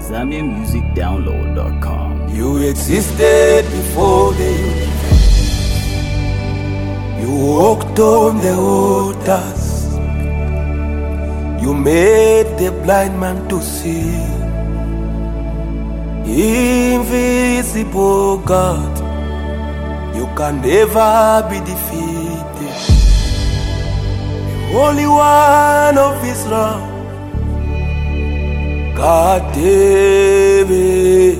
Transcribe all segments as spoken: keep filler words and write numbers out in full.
Zambia Music Download dot com. You existed before the universe. You walked on the waters. You made the blind man to see. Invisible God, you can never be defeated. The Holy One of Israel, God David,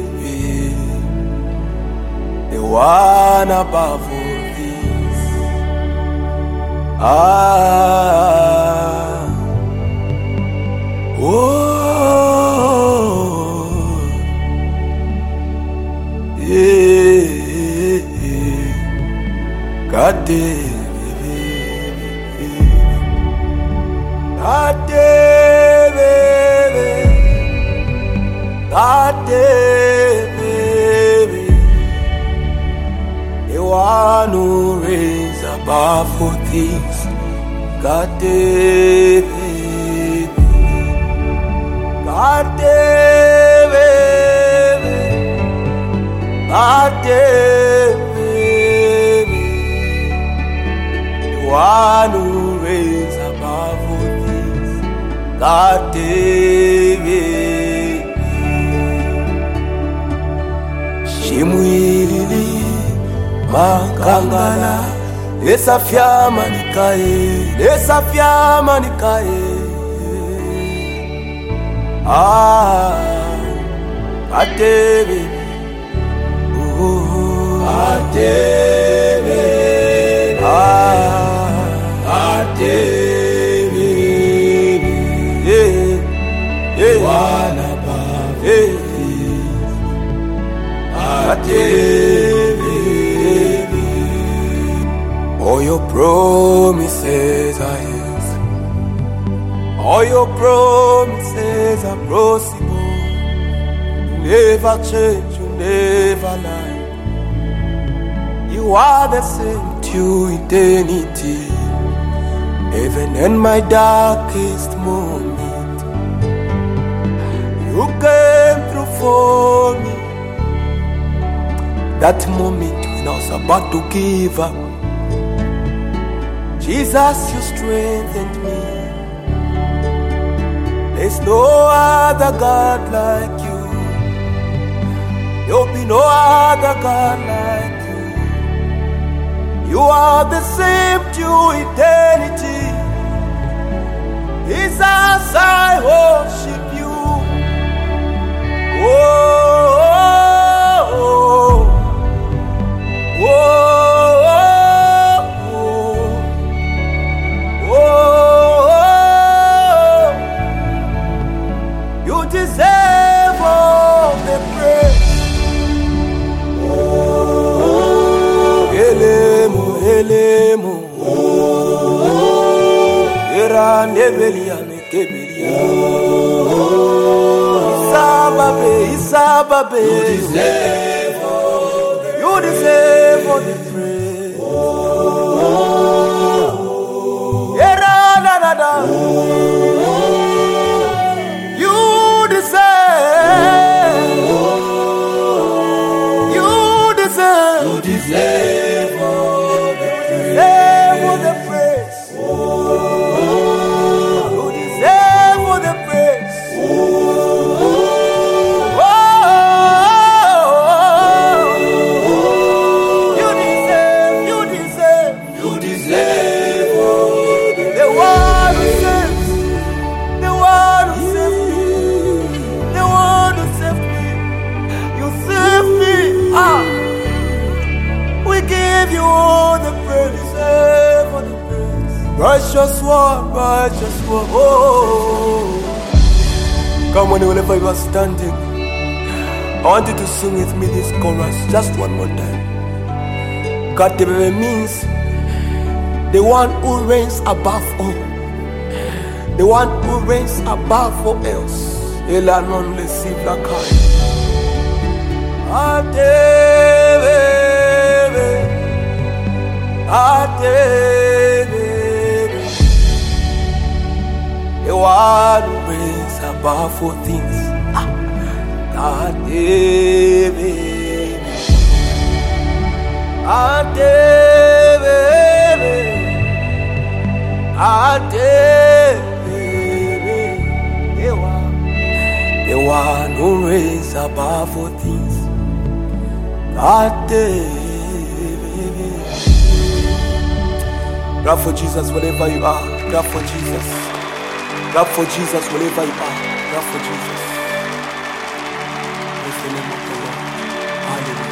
the one above all things. Ah, oh, yeah, God David, God David, God David, the one who reigns above all things. God David, God David, God David, the one who reigns above all things. God David, Shimwili Makangala, Esafyama nikae, Esafyama nikae. Ah, Atebe, oh, Atebe, ah, Atebe, yeah, yeah, one above, yeah, Atebe. All your promises are yes. All your promises are possible. You never change, you never lie. You are the same to eternity. Even in my darkest moment, you came through for me. That moment when I was about to give up, Jesus, you strengthened me. There's no other God like you. There'll be no other God like you. You are the same to eternity. Jesus, I worship you. Oh, oh, oh, oh, oh, oh. You deserve all the praise. Oh, elemo, elemo. Oh, era nebelia, nekebelia. Isababe, isababe. You deserve all the praise. You deserve all the praise. Oh, era da da da. You deserve. You deserve. You deserve all the praise. Deserve all the praise. You deserve all the praise. You deserve. You deserve. You deserve all the praise. The one who saves. The one who saved me. The one who saved me. You saved me. Ah. We give you all the praise. Deserve all the praise. Righteous one, righteous one. Oh. Come on, whenever you are standing, I want you to sing with me this chorus just one more time. God David means the one who reigns above all. The one who reigns above all else. Elanon receive la kai. Atebe, Atebe, the one who reigns above all things. Ah. Adebe, Adebe, Adebe, Ewa, the one who reigns above all things. Adebe. Clap for Jesus wherever you are. Clap for Jesus. Clap for Jesus wherever you are. Clap for Jesus. Praise the name of the Lord. Hallelujah.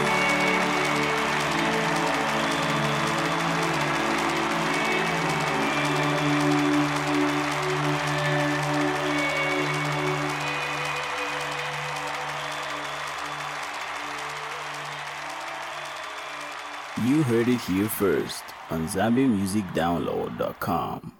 You heard it here first on Zambia Music Download dot com.